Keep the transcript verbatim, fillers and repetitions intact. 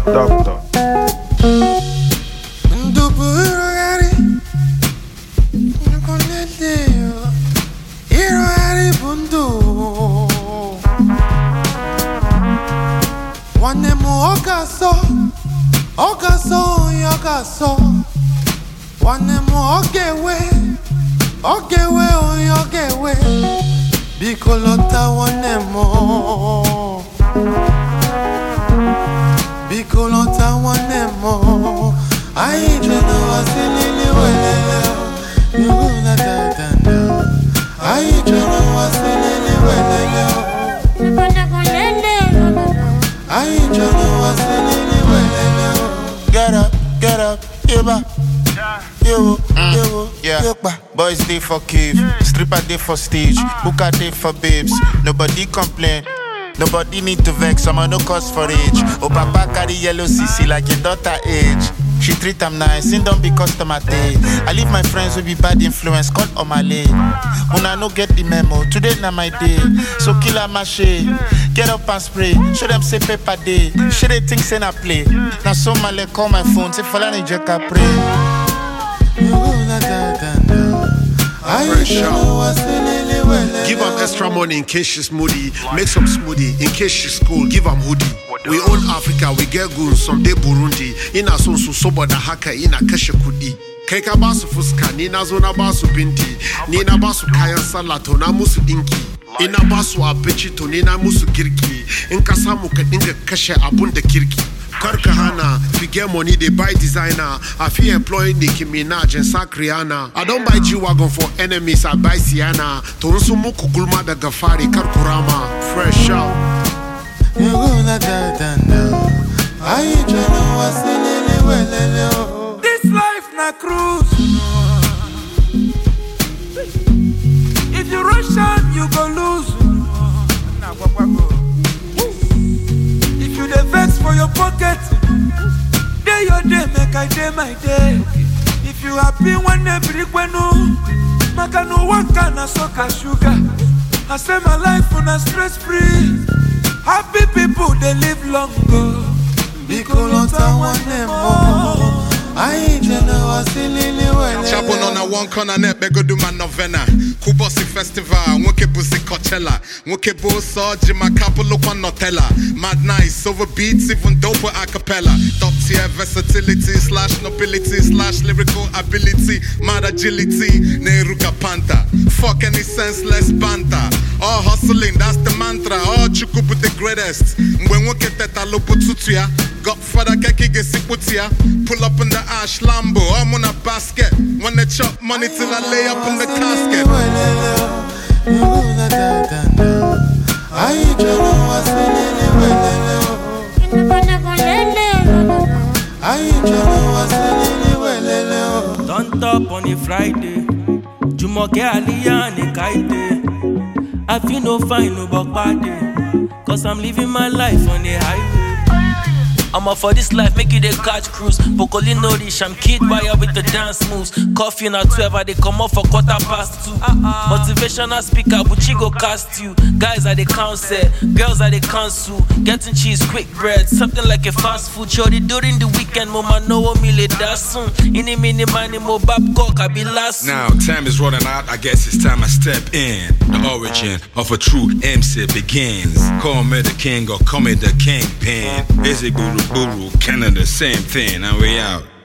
Doctor. Ogaso, Ogaso, Ogaso. One more ogewe, ogewe, ogewe. Bikolota one more, Bikolota one more. I don't know what's in the way. You na da da da. I don't know what's in the way. I don't know what's in the way. Get up, get up, Eva. Yo, yo, yeah. Boys day for cave, stripper day for stage, booker day for babes. Nobody complain, nobody need to vex. I'm no cause for age. Oh, papa carry yellow C C like your daughter age. She treat them nice, and don't be customer day. I leave my friends with be bad influence, call on my lane. When I no get the memo, today na my day. So kill a mache, get up and spray. Show them say paper day. Show they think say na play. Now so my leg call my phone, say follow ni jeka pray. Give am extra money in case she's moody. Make some smoothie in case she's cool. Give am hoodie. We own Africa, we get goons. Someday Burundi. Ina so so soba da haka ina kashe kudi. Keka basu fuska, nina zona basu binti. Nina basu kayan salato na musu dinki. Ina basu abinci to nina musu girki. In ka samu ka dinga kashe abun da kirki. Karka hana, if you get money, they buy designer. I feel employing Nicki Minaj and Sak Rihanna. I don't buy G-Wagon for enemies, I buy Sienna. Tonsumu kugulma da gafari, karkurama. Fresh out. You gonna da da da. I don't what's in it. This life na cruise. If you rush on, you go lose. If you dey vex for your pocket, day your day make I day my day. If you happy when they bring wenu, maka no one can soka sugar. I say my life on a stress free. Happy people they live longer. Because I want them more. I ain't know what's in the way. Chabon on a one corner net, bego do my novena. Kubosi Festival, Woke Busi Coachella. Woke Bosa, Jima Capolo on Nutella. Mad nice, over beats, even doper a cappella. Top tier versatility, slash nobility, slash lyrical ability, mad agility, Neruka Panta. Fuck any senseless banter. All hustling, that's the mantra. All chukubu the greatest. When we get that alopututia, Godfather Keki Gesiputia, pull up in the ash Lambo, I'm on a basket. When they chop money till I lay up in the casket. Don't top on a Friday, Jumoke Aliyah and Kaite. I feel no fine no buck party, cause I'm living my life on the highway. I'm up for this life, make it a catch cruise. Pocolino rich, I'm kid wire with the dance moves. Coffee in a twelve, they come up for quarter past two. Uh-uh. Motivational speaker, Bucci go cast you. Guys are the council, girls are the council. Getting cheese, quick bread, something like a fast food. Shorty during the weekend, mama no me late that soon. Any mini money, mo babcock, I be last. Now time is running out, I guess it's time I step in. The origin of a true M C begins. Call me the king or call me the kingpin. Is it Guru Buru, Canada, same thing, and we out.